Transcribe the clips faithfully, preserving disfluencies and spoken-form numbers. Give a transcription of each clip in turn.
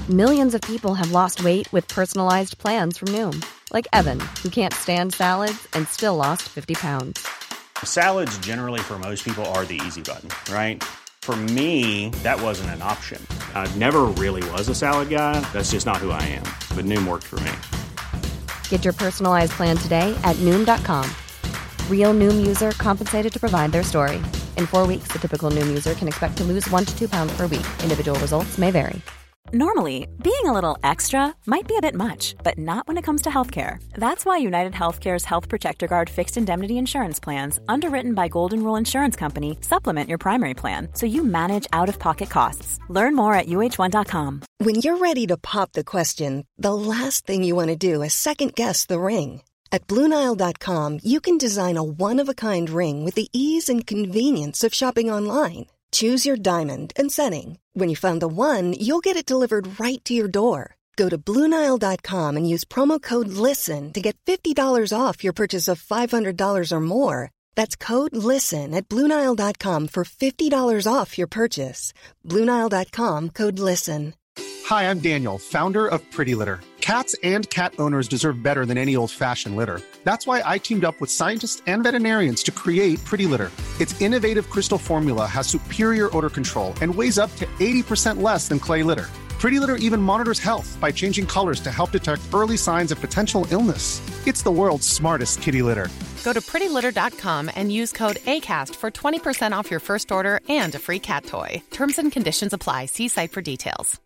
Millions of people have lost weight with personalized plans from Noom. Like Evan, who can't stand salads and still lost fifty pounds. Salads generally for most people are the easy button, right? For me, that wasn't an option. I never really was a salad guy. That's just not who I am. But Noom worked for me. Get your personalized plan today at Noom dot com. Real Noom user compensated to provide their story. In four weeks, the typical Noom user can expect to lose one to two pounds per week. Individual results may vary. Normally, being a little extra might be a bit much, but not when it comes to healthcare. That's why United Healthcare's Health Protector Guard fixed indemnity insurance plans, underwritten by Golden Rule Insurance Company, supplement your primary plan so you manage out-of-pocket costs. Learn more at U H one dot com. When you're ready to pop the question, the last thing you want to do is second-guess the ring. At Blue Nile dot com, you can design a one-of-a-kind ring with the ease and convenience of shopping online. Choose your diamond and setting. When you find the one, you'll get it delivered right to your door. Go to Blue Nile dot com and use promo code LISTEN to get fifty dollars off your purchase of five hundred dollars or more. That's code LISTEN at Blue Nile dot com for fifty dollars off your purchase. Blue Nile dot com, code LISTEN. Hi, I'm Daniel, founder of Pretty Litter. Cats and cat owners deserve better than any old-fashioned litter. That's why I teamed up with scientists and veterinarians to create Pretty Litter. Its innovative crystal formula has superior odor control and weighs up to eighty percent less than clay litter. Pretty Litter even monitors health by changing colors to help detect early signs of potential illness. It's the world's smartest kitty litter. Go to pretty litter dot com and use code ACAST for twenty percent off your first order and a free cat toy. Terms and conditions apply. See site for details.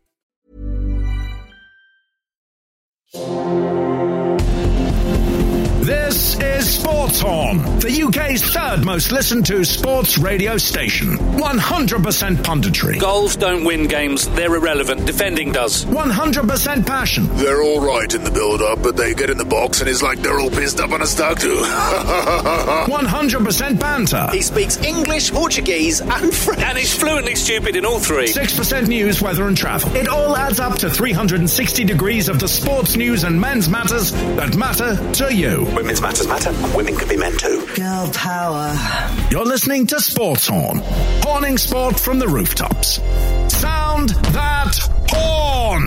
This is Sports Horn, the U K's third most listened to sports radio station. one hundred percent punditry. Goals don't win games, they're irrelevant. Defending does. one hundred percent passion. They're all right in the build-up, but they get in the box and it's like they're all pissed up on a stag do. one hundred percent banter. He speaks English, Portuguese and French. And he's fluently stupid in all three. six percent news, weather and travel. It all adds up to three hundred sixty degrees of the sports news and men's matters that matter to you. Women's matters matter. Women could be men too. Girl power. You're listening to Sports Horn. Horning sport from the rooftops. Sound that horn!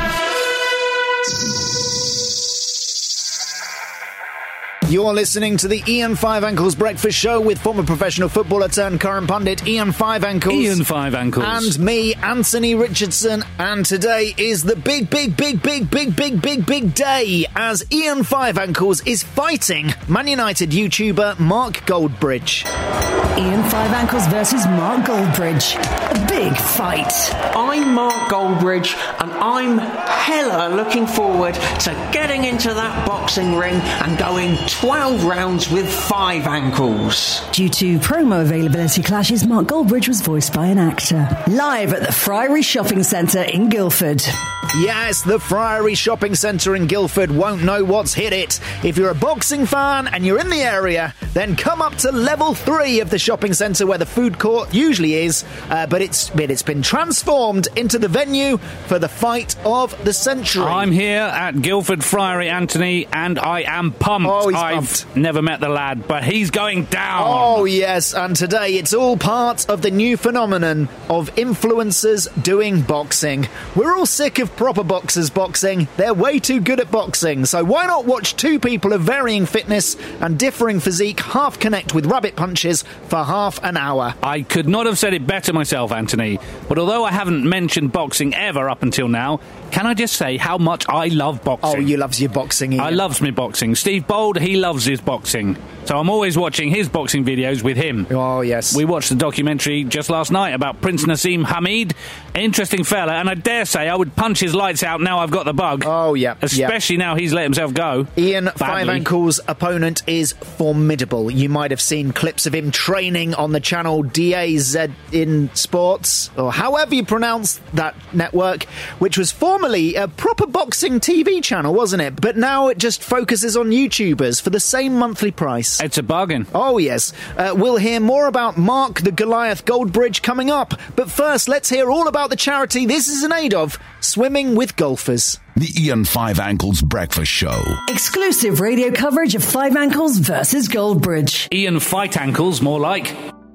You're listening to the Ian Five Ankles Breakfast Show with former professional footballer turned current pundit Ian Five Ankles. Ian Five Ankles. And me, Anthony Richardson. And today is the big, big, big, big, big, big, big, big day as Ian Five Ankles is fighting Man United YouTuber Mark Goldbridge. Ian Five Ankles versus Mark Goldbridge. A big fight. I'm Mark Goldbridge and I'm hella looking forward to getting into that boxing ring and going twelve rounds with Five Ankles. Due to promo availability clashes, Mark Goldbridge was voiced by an actor. Live at the Friary Shopping Centre in Guildford. Yes, the Friary Shopping Centre in Guildford won't know what's hit it. If you're a boxing fan and you're in the area, then come up to level three of the shopping centre where the food court usually is, uh, but it's but it's been transformed into the venue for the fight of the century. I'm here at Guildford Friary, Anthony, and I am pumped. Oh, he's I've pumped. never met the lad, but he's going down. Oh, yes, and today it's all part of the new phenomenon of influencers doing boxing. We're all sick of proper boxers boxing. They're way too good at boxing, so why not watch two people of varying fitness and differing physique half connect with rabbit punches for half an hour? I could not have said it better myself, Anthony, but although I haven't mentioned boxing ever up until now, can I just say how much I love boxing? Oh, you loves your boxing, Ian. I loves me boxing. Steve Bold, he loves his boxing. So I'm always watching his boxing videos with him. Oh, yes. We watched the documentary just last night about Prince Naseem Hameed. Interesting fella, and I dare say I would punch his lights out now I've got the bug. Oh, yeah. Especially yeah. now he's let himself go. Ian badly. Five Ankles' opponent is formidable. You might have seen clips of him training on the channel D A Z in Sports, or however you pronounce that network, which was formerly a proper boxing T V channel, wasn't it? But now it just focuses on YouTubers for the same monthly price. It's a bargain. Oh, yes. Uh, we'll hear more about Mark the Goliath Goldbridge coming up. But first, let's hear all about the charity this is in aid of, Swimming with Golfers. The Ian Five Ankles Breakfast Show. Exclusive radio coverage of Five Ankles versus Goldbridge. Ian Fight Ankles, more like.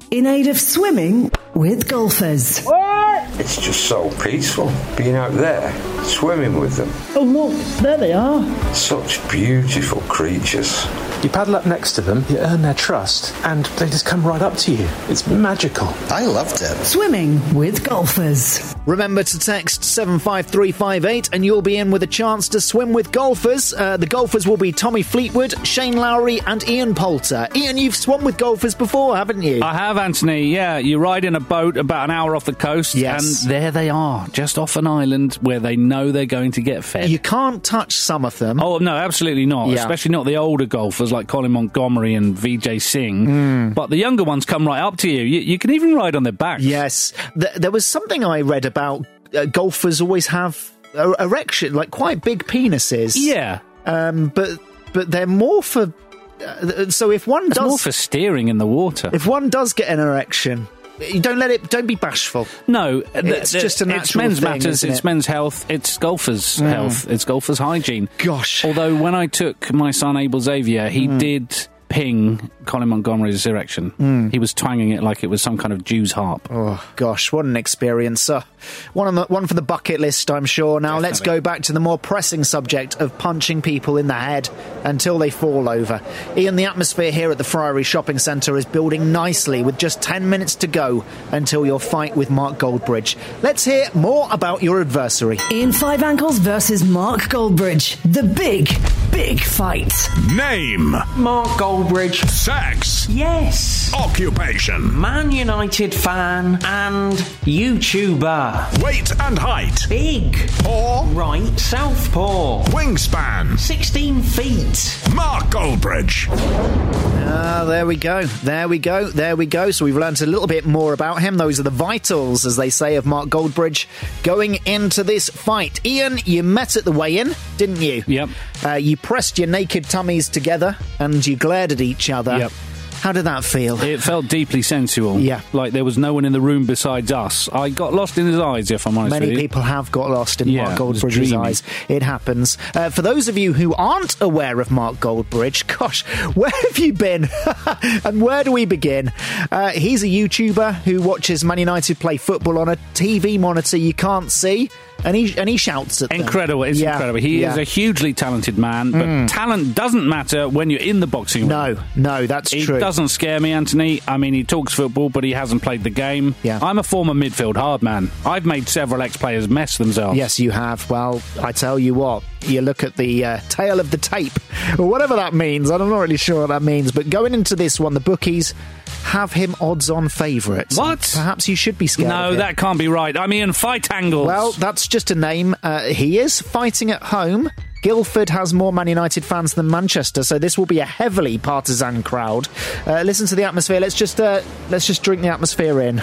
in aid of swimming with golfers. It's just so peaceful being out there, swimming with them. Oh, look, there they are. Such beautiful creatures. You paddle up next to them, you earn their trust, and they just come right up to you. It's magical. I loved it. Swimming with golfers. Remember to text seven five three five eight and you'll be in with a chance to swim with golfers. Uh, the golfers will be Tommy Fleetwood, Shane Lowry and Ian Poulter. Ian, you've swum with golfers before, haven't you? I have, Anthony, yeah. You ride in a boat about an hour off the coast, yes. and there they are, just off an island where they know they're going to get fed. You can't touch some of them. Oh, no, absolutely not, yeah. especially not the older golfers like Colin Montgomery and V J Singh. Mm. But the younger ones come right up to you. You, you can even ride on their backs. Yes. Th- there was something I read about uh, golfers always have er- erection, like quite big penises. Yeah. Um, but but they're more for... Uh, so if one it's does... more for steering in the water. If one does get an erection... You don't let it. Don't be bashful. No, it's th- just a natural It's men's thing, matters. isn't It's it? men's health. It's golfers' Mm. health. It's golfers' hygiene. Gosh. Although when I took my son Abel Xavier, he Mm. did ping Colin Montgomery's erection. Mm. He was twanging it like it was some kind of Jew's harp. Oh gosh, what an experience! Uh, one on the one for the bucket list, I'm sure. Now Definitely. let's go back to the more pressing subject of punching people in the head until they fall over. Ian, the atmosphere here at the Friary Shopping Centre is building nicely with just ten minutes to go until your fight with Mark Goldbridge. Let's hear more about your adversary. Ian Five Ankles versus Mark Goldbridge. The big, big fight. Name. Mark Goldbridge. Sex. Yes. Occupation. Man United fan and YouTuber. Weight and height. Big. Paw. Right southpaw. Wingspan. sixteen feet. Mark Goldbridge. Ah, there we go. There we go. There we go. So we've learnt a little bit more about him. Those are the vitals, as they say, of Mark Goldbridge going into this fight. Ian, you met at the weigh-in, didn't you? Yep. Uh, you pressed your naked tummies together and you glared at each other. Yep. How did that feel? It felt deeply sensual. Yeah. Like there was no one in the room besides us. I got lost in his eyes, if I'm honest Many with you. people have got lost in Yeah, Mark it was Goldbridge's dreamy. eyes. It happens. Uh, for those of you who aren't aware of Mark Goldbridge, gosh, where have you been? And where do we begin? Uh, he's a YouTuber who watches Man United play football on a T V monitor you can't see. And he and he shouts at them. Incredible, it's Yeah, incredible. He yeah. is a hugely talented man, but Mm. talent doesn't matter when you're in the boxing ring. No, no, that's He true. doesn't scare me, Anthony. I mean, he talks football, but he hasn't played the game. Yeah. I'm a former midfield hard man. I've made several ex-players mess themselves. Yes, you have. Well, I tell you what, you look at the uh, tail of the tape, or whatever that means. I'm not really sure what that means, but going into this one, the bookies have him odds-on favourite. What? Perhaps you should be scared No, of him. that can't be right. I mean, fight angles. Well, that's just a name. Uh, he is fighting at home. Guildford has more Man United fans than Manchester, so this will be a heavily partisan crowd. Uh, listen to the atmosphere. Let's just uh, let's just drink the atmosphere in.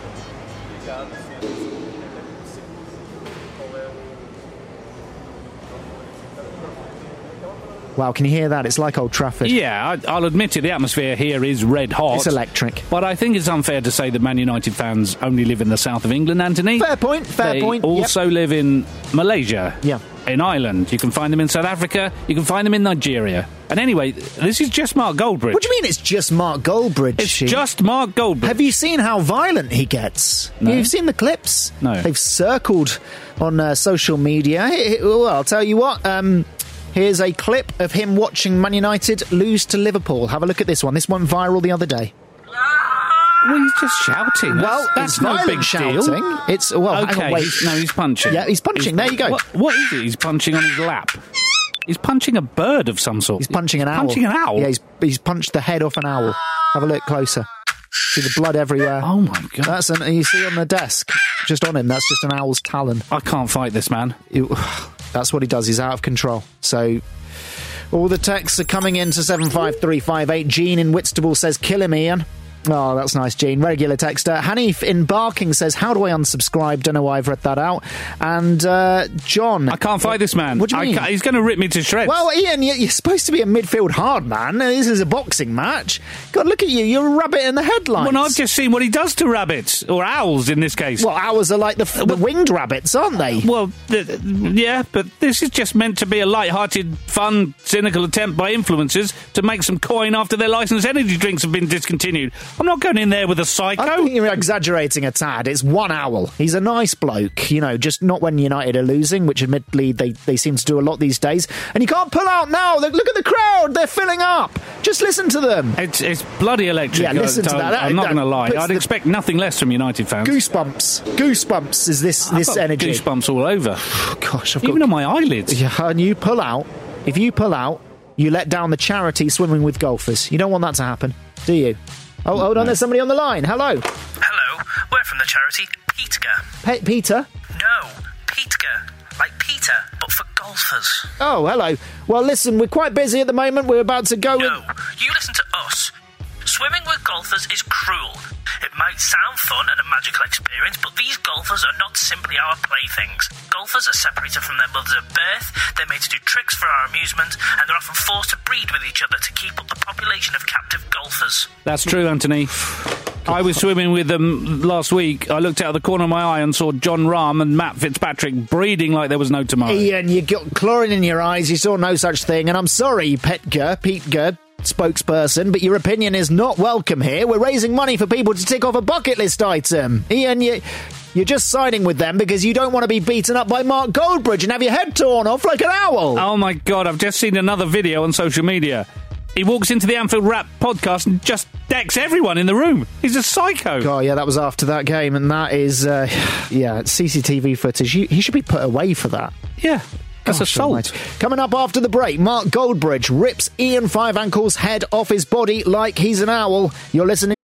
Wow, can you hear that? It's like Old Trafford. Yeah, I, I'll admit it, the atmosphere here is red hot. It's electric. But I think it's unfair to say that Man United fans only live in the south of England, Anthony. Fair point, fair they point. also Yep. live in Malaysia. Yeah. In Ireland. You can find them in South Africa. You can find them in Nigeria. And anyway, this is just Mark Goldbridge. What do you mean it's just Mark Goldbridge? It's just Mark Goldbridge. Have you seen how violent he gets? No. You've seen the clips? No. They've circled on uh, social media. He- he- Well, I'll tell you what. Um, here's a clip of him watching Man United lose to Liverpool. Have a look at this one. This went viral the other day. Well, he's just shouting. That's, Well, that's it's no violent big shouting. deal. It's well. hang Okay, on, wait. he's, no, he's punching. Yeah, he's punching. There you go. What, what is it? He's punching on his lap. He's punching a bird of some sort. He's punching an owl. Punching an owl? Yeah, he's, he's punched the head off an owl. Have a look closer. See the blood everywhere. Oh my god! That's an, you see on the desk, just on him. That's just an owl's talon. I can't fight this man. It- that's what he does. He's out of control. So. All the texts are coming in to seven five three five eight. Jean in Whitstable says, kill him, Ian. Oh, that's nice, Jean. Regular texter. Hanif in Barking says, how do I unsubscribe? Don't know why I've read that out. And uh, John. I can't fight this man. What do you I mean? can't- he's going to rip me to shreds. Well, Ian, you- you're supposed to be a midfield hard man. This is a boxing match. God, look at you. You're a rabbit in the headlights. Well, I've just seen what he does to rabbits, or owls in this case. Well, owls are like the, f- the winged rabbits, aren't they? Well, th- th- yeah, but this is just meant to be a light-hearted, fun, cynical attempt by influencers to make some coin after their licensed energy drinks have been discontinued. I'm not going in there with a psycho. I think you're exaggerating a tad. It's one owl. He's a nice bloke, you know, just not when United are losing, which admittedly they, they seem to do a lot these days. And you can't pull out now. Look, look at the crowd. They're filling up. Just listen to them. It's, it's bloody electric. Yeah, listen I, to that. that I'm not that going to lie. puts I'd the- expect nothing less from United fans. Goosebumps. Goosebumps is this, I've this got energy. Goosebumps all over. Gosh, I've Even got... on my eyelids. Yeah, and you pull out. If you pull out, you let down the charity Swimming with Golfers. You don't want that to happen, do you? Oh, hold on, there's somebody on the line. Hello. Hello, we're from the charity Peteger. Pe- Peter? No, Peteger. Like Peter, but for golfers. Oh, hello. Well, listen, we're quite busy at the moment. We're about to go... No, in... you listen to us. Swimming with golfers is cruel. It might sound fun and a magical experience, but these golfers are not simply our playthings. Golfers are separated from their mothers at birth, they're made to do tricks for our amusement, and they're often forced to breed with each other to keep up the population of captive golfers. That's true, Anthony. I was swimming with them last week. I looked out of the corner of my eye and saw John Rahm and Matt Fitzpatrick breeding like there was no tomorrow. Ian, you got chlorine in your eyes. You saw no such thing. And I'm sorry, Petger, Peteger, spokesperson, but your opinion is not welcome here. We're raising money for people to tick off a bucket list item. Ian, you, you're just siding with them because you don't want to be beaten up by Mark Goldbridge and have your head torn off like an owl. Oh, my God. I've just seen another video on social media. He walks into the Anfield Wrap podcast and just decks everyone in the room. He's a psycho. God, yeah, that was after that game, and that is, uh, yeah, C C T V footage. He should be put away for that. Yeah. That's Gosh, assault. Almighty. Coming up after the break, Mark Goldbridge rips Ian Five Ankle's head off his body like he's an owl. You're listening.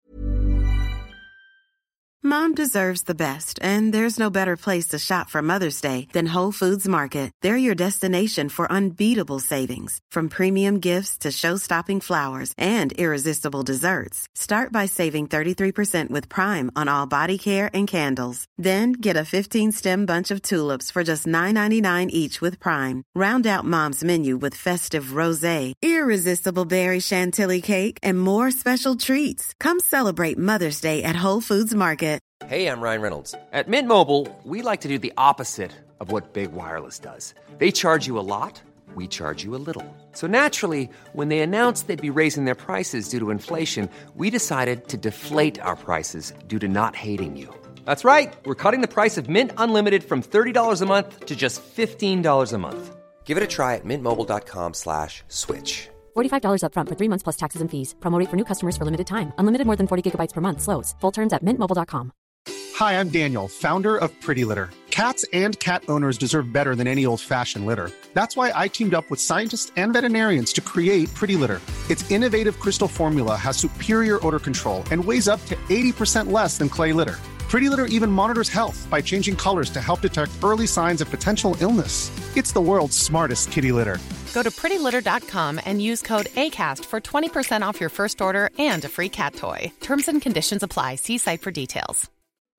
Mom deserves the best, and there's no better place to shop for Mother's Day than Whole Foods Market. They're your destination for unbeatable savings, from premium gifts to show-stopping flowers and irresistible desserts. Start by saving thirty-three percent with Prime on all body care and candles. Then get a fifteen-stem bunch of tulips for just nine ninety-nine each with Prime. Round out Mom's menu with festive rosé, irresistible berry chantilly cake, and more special treats. Come celebrate Mother's Day at Whole Foods Market. Hey, I'm Ryan Reynolds. At Mint Mobile, we like to do the opposite of what Big Wireless does. They charge you a lot, we charge you a little. So naturally, when they announced they'd be raising their prices due to inflation, we decided to deflate our prices due to not hating you. That's right. We're cutting the price of Mint Unlimited from thirty dollars a month to just fifteen dollars a month. Give it a try at mintmobile.com slash switch. forty-five dollars up front for three months plus taxes and fees. Promo rate for new customers for limited time. Unlimited more than forty gigabytes per month slows. Full terms at mint mobile dot com. Hi, I'm Daniel, founder of Pretty Litter. Cats and cat owners deserve better than any old-fashioned litter. That's why I teamed up with scientists and veterinarians to create Pretty Litter. Its innovative crystal formula has superior odor control and weighs up to eighty percent less than clay litter. Pretty Litter even monitors health by changing colors to help detect early signs of potential illness. It's the world's smartest kitty litter. Go to pretty litter dot com and use code ACAST for twenty percent off your first order and a free cat toy. Terms and conditions apply. See site for details.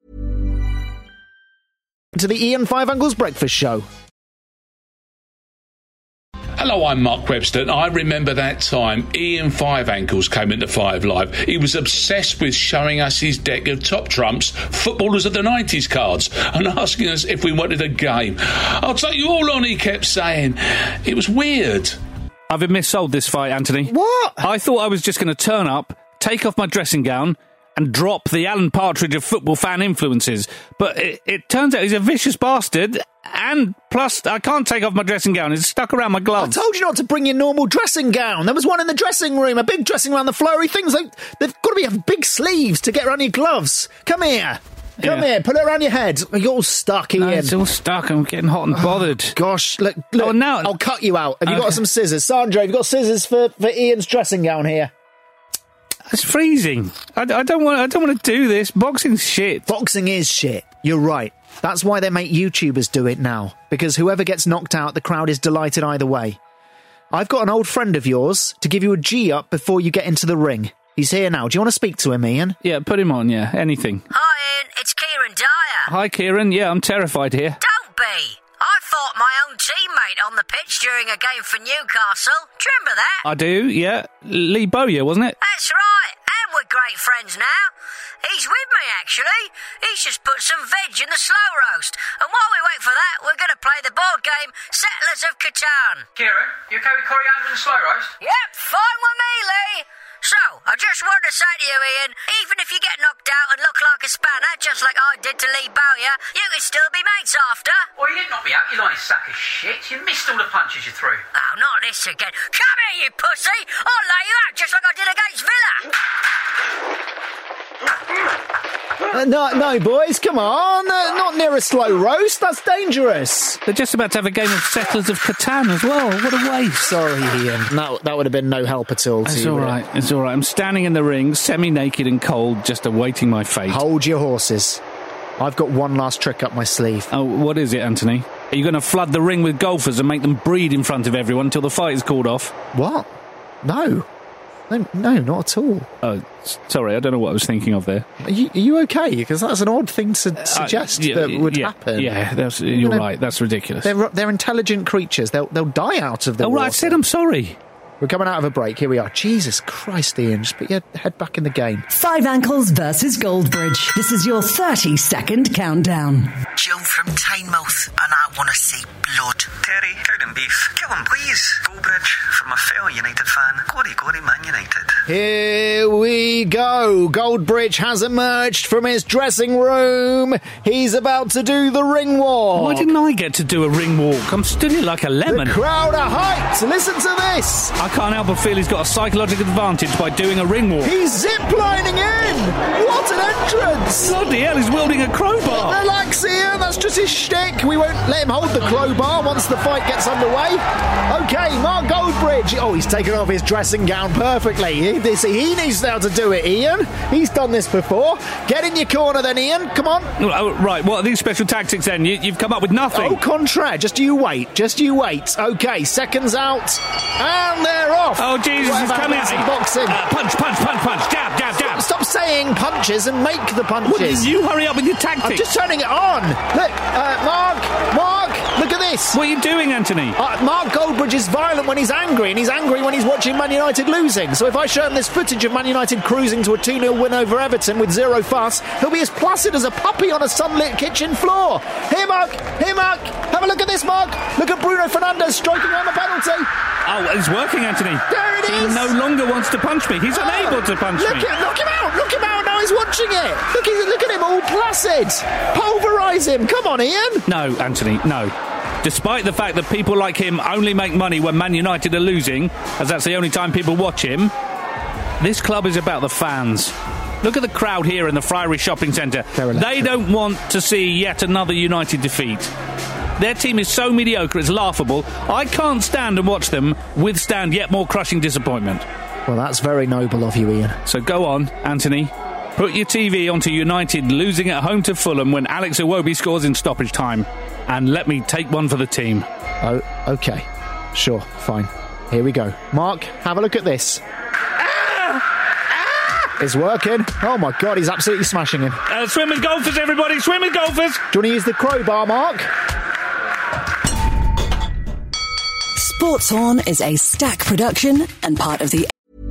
To the Ian Five Ankles Breakfast Show. Hello, I'm Mark Webster, and I remember that time Ian Five Ankles came into Five Live. He was obsessed with showing us his deck of top trumps, footballers of the nineties cards, and asking us if we wanted a game. I'll take you all on, he kept saying. It was weird. I've been missold this fight, Anthony. What? I thought I was just going to turn up, take off my dressing gown, and drop the Alan Partridge of football fan influences. But it, it turns out he's a vicious bastard, and plus I can't take off my dressing gown. It's stuck around my gloves. I told you not to bring your normal dressing gown. There was one in the dressing room, a big dressing around the flowery things. They, they've got to be have big sleeves to get around your gloves. Come here. Come Yeah. here, put it around your head. You're all stuck, Ian. No, it's all stuck. I'm getting hot and bothered. Gosh, look, look. Oh, now I'll cut you out. Have you Okay. got some scissors? Sandra, have you got scissors for, for Ian's dressing gown here? It's freezing. I, I don't want. I don't want to do this. Boxing's shit. Boxing is shit. You're right. That's why they make YouTubers do it now. Because whoever gets knocked out, the crowd is delighted either way. I've got an old friend of yours to give you a G up before you get into the ring. He's here now. Do you want to speak to him, Ian? Yeah, put him on. Yeah, anything. Hi, Ian. It's Kieran Dyer. Hi, Kieran. Yeah, I'm terrified here. Don't be. I fought my own teammate on the pitch during a game for Newcastle. Do you remember that? I do. Yeah, Lee Bowyer, wasn't it? That's right. And we're great friends now. He's with me, actually. He's just put some veg in the slow roast. And while we wait for that, we're going to play the board game Settlers of Catan. Kieran, you okay with coriander and slow roast? Yep, fine with me, Lee. So, I just want to say to you, Ian, even if you get knocked out and look like a spanner, just like I did to Lee Bowyer, you can still be mates after. Well, you didn't knock me out, you lying sack of shit. You missed all the punches you threw. Oh, not this again. Come here, you pussy! I'll lay you out just like I did against Villa. Uh, no, no, boys, come on. Uh, not near a slow roast. That's dangerous. They're just about to have a game of Settlers of Catan as well. What a waste. Sorry, Ian. That, that would have been no help at all to It's you. all right. It? It's all right. I'm standing in the ring, semi-naked and cold, just awaiting my fate. Hold your horses. I've got one last trick up my sleeve. Oh, what is it, Anthony? Are you going to flood the ring with golfers and make them breed in front of everyone until the fight is called off? What? No. No, no, not at all. Oh, sorry, I don't know what I was thinking of there. Are you, are you okay? Because that's an odd thing to suggest uh, yeah, that would yeah, happen. Yeah, that's, you're, you're right. That's ridiculous. They're, they're intelligent creatures. They'll they'll die out of the Oh, water. right, I said I'm sorry. We're coming out of a break. Here we are. Jesus Christ, Ian. Just put your head back in the game. Five Ankles versus Goldbridge. This is your thirty-second countdown. Jill from Tynemouth, and I want to see blood. Terry, cow and beef. Kill him, please. Goldbridge, from a fellow United fan. Glory, glory, Man United. Here we go. Goldbridge has emerged from his dressing room. He's about to do the ring walk. Why didn't I get to do a ring walk? I'm stood here like a lemon. The crowd are hyped. Listen to this. I can't help but feel he's got a psychological advantage by doing a ring walk. He's ziplining in. What an entrance. Bloody hell, he's wielding a crowbar. Relax, Ian. That's just his shtick. We won't let him hold the crowbar once the fight gets underway. Okay, Mark Goldbridge. Oh, he's taken off his dressing gown perfectly. He, this, he needs now to do it, Ian. He's done this before. Get in your corner then, Ian. Come on. Oh, right, what are these special tactics then? You, you've come up with nothing. Au contraire. Just you wait. Just you wait. Okay, seconds out. And they're off. Oh, Jesus, he's coming at me. Boxing. Uh, punch, punch, punch, punch. Jab, jab, jab. Stop, stop saying punches and make the punches. Well, you hurry up with your tactics. I'm just turning it on. Look, uh, Mark, Mark, look at this. What are you doing, Anthony? Uh, Mark Goldbridge is violent when he's angry, and he's angry when he's watching Man United losing. So if I show him this footage of Man United cruising to a two nil win over Everton with zero fuss, he'll be as placid as a puppy on a sunlit kitchen floor. Here, Mark. Here, Mark. Have a look at this, Mark. Look at Bruno Fernandes striking on the penalty. Oh, it's working, Anthony. There it is. He no longer wants to punch me. He's oh, unable to punch look me. At, look him out. Look him out. Now he's watching it. Look, look at him all placid. Pulverise him. Come on, Ian. No, Anthony, no. Despite the fact that people like him only make money when Man United are losing, as that's the only time people watch him, this club is about the fans. Look at the crowd here in the Friary Shopping Centre. They don't want to see yet another United defeat. Their team is so mediocre, it's laughable. I can't stand and watch them withstand yet more crushing disappointment. Well, that's very noble of you, Ian. So go on, Anthony. Put your T V onto United losing at home to Fulham when Alex Iwobi scores in stoppage time. And let me take one for the team. Oh, OK. Sure, fine. Here we go. Mark, have a look at this. It's working. Oh, my God, he's absolutely smashing him. Uh, swim with golfers, everybody. Swim with golfers. Do you want to use the crowbar, Mark? Sports Horn is a Stack production and part of the...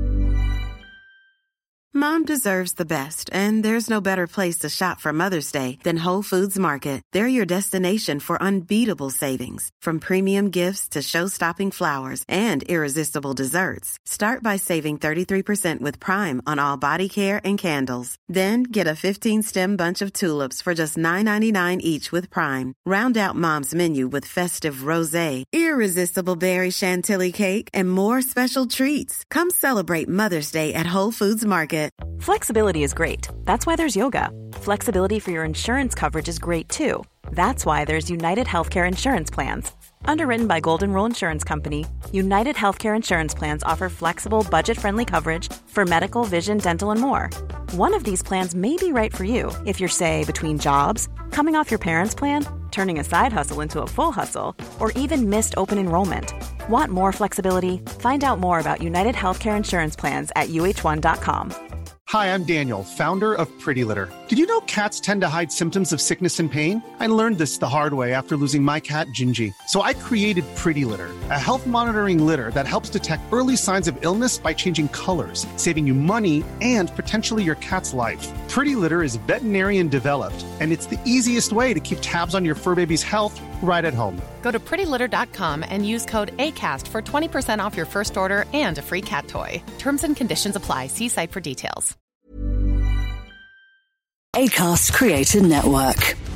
Mom deserves the best, and there's no better place to shop for Mother's Day than Whole Foods Market. They're your destination for unbeatable savings, from premium gifts to show-stopping flowers and irresistible desserts. Start by saving thirty-three percent with Prime on all body care and candles. Then get a fifteen-stem bunch of tulips for just nine ninety-nine each with Prime. Round out Mom's menu with festive rosé, irresistible berry chantilly cake, and more special treats. Come celebrate Mother's Day at Whole Foods Market. Flexibility is great. That's why there's yoga. Flexibility for your insurance coverage is great too. That's why there's United Healthcare Insurance Plans. Underwritten by Golden Rule Insurance Company, United Healthcare Insurance Plans offer flexible, budget-friendly coverage for medical, vision, dental, and more. One of these plans may be right for you if you're, say, between jobs, coming off your parents' plan, turning a side hustle into a full hustle, or even missed open enrollment. Want more flexibility? Find out more about United Healthcare Insurance Plans at U H one dot com. Hi, I'm Daniel, founder of Pretty Litter. Did you know cats tend to hide symptoms of sickness and pain? I learned this the hard way after losing my cat, Gingy. So I created Pretty Litter, a health monitoring litter that helps detect early signs of illness by changing colors, saving you money and potentially your cat's life. Pretty Litter is veterinarian developed, and it's the easiest way to keep tabs on your fur baby's health right at home. Go to pretty litter dot com and use code ACAST for twenty percent off your first order and a free cat toy. Terms and conditions apply. See site for details. Acast Creator Network.